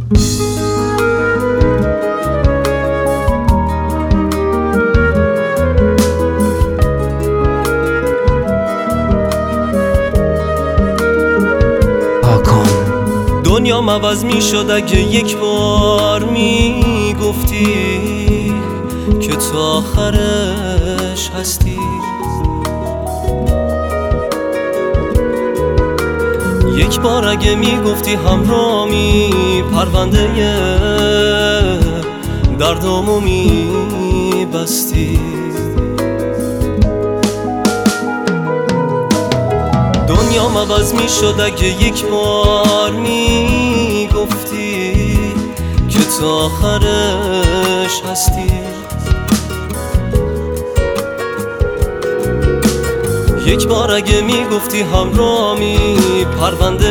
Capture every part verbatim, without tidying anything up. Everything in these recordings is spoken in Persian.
دنیام عوض می شد اگه یک بار می گفتی که تا آخرش هستی. یک بار اگه می گفتی همرامی، پرونده دردامو می بستی. دنیام عوض می شد اگه یک بار می گفتی که تا آخرش هستی. یک بار اگه می گفتی همرامی، پرونده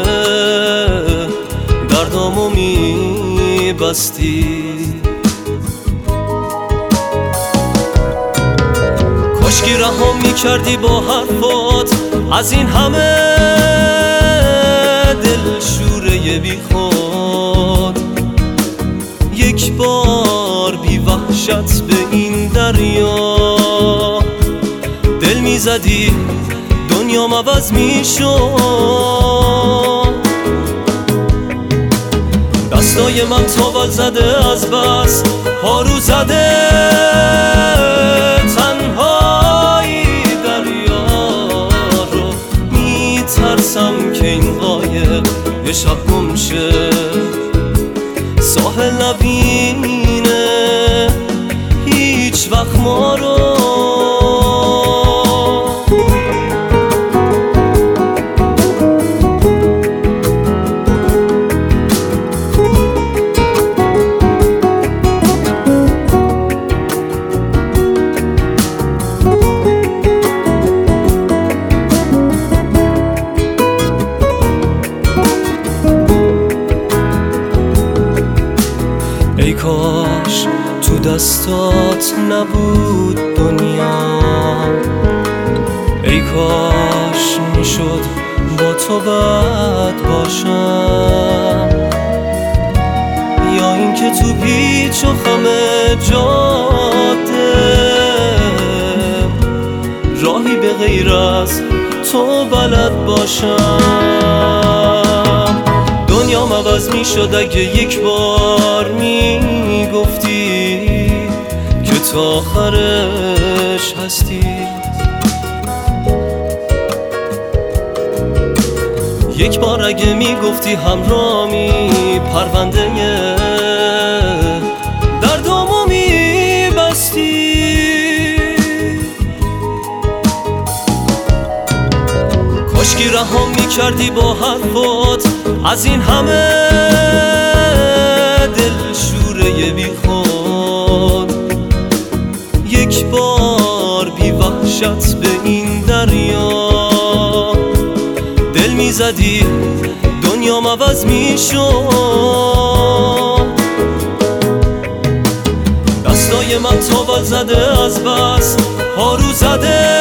دردامو می بستی. کاشکی رها می کردی با حرفات از این همه دلشوره بی خود. یک بار بی وحشت به این دریا دل می زدی، دنیام عوض می شد. دستای من تاول زده از بس پارو زده، تنهایی دریا رو می ترسم که این قایق یه شب گم شه. ساحل نبینه هیچ وقت ما رو. ای کاش تو دستات نبود دنیا، ای کاش میشد با تو بد باشم، یا اینکه تو پیچ و خم جاده راهی به غیر از تو بلد باشم. دنیام عوض می شد اگه یک بار می گفتی که تا آخرش هستی. یک بار اگه می گفتی همرامی، پرونده دردامو می بستی. کاشکی رها می کردی با حرفات از این همه دلشوره بی خود. یک بار بی وحشت به این دریا دل می زدی، دنیام عوض می شد. دستای من تاول زده از بس پارو زده،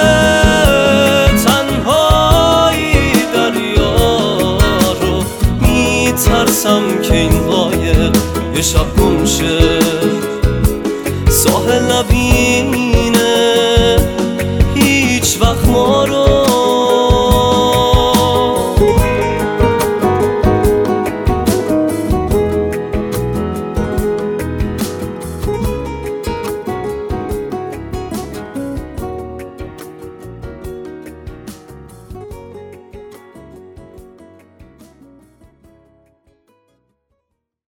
ترسم که این قایق یه شب گم شه. ساحل نبین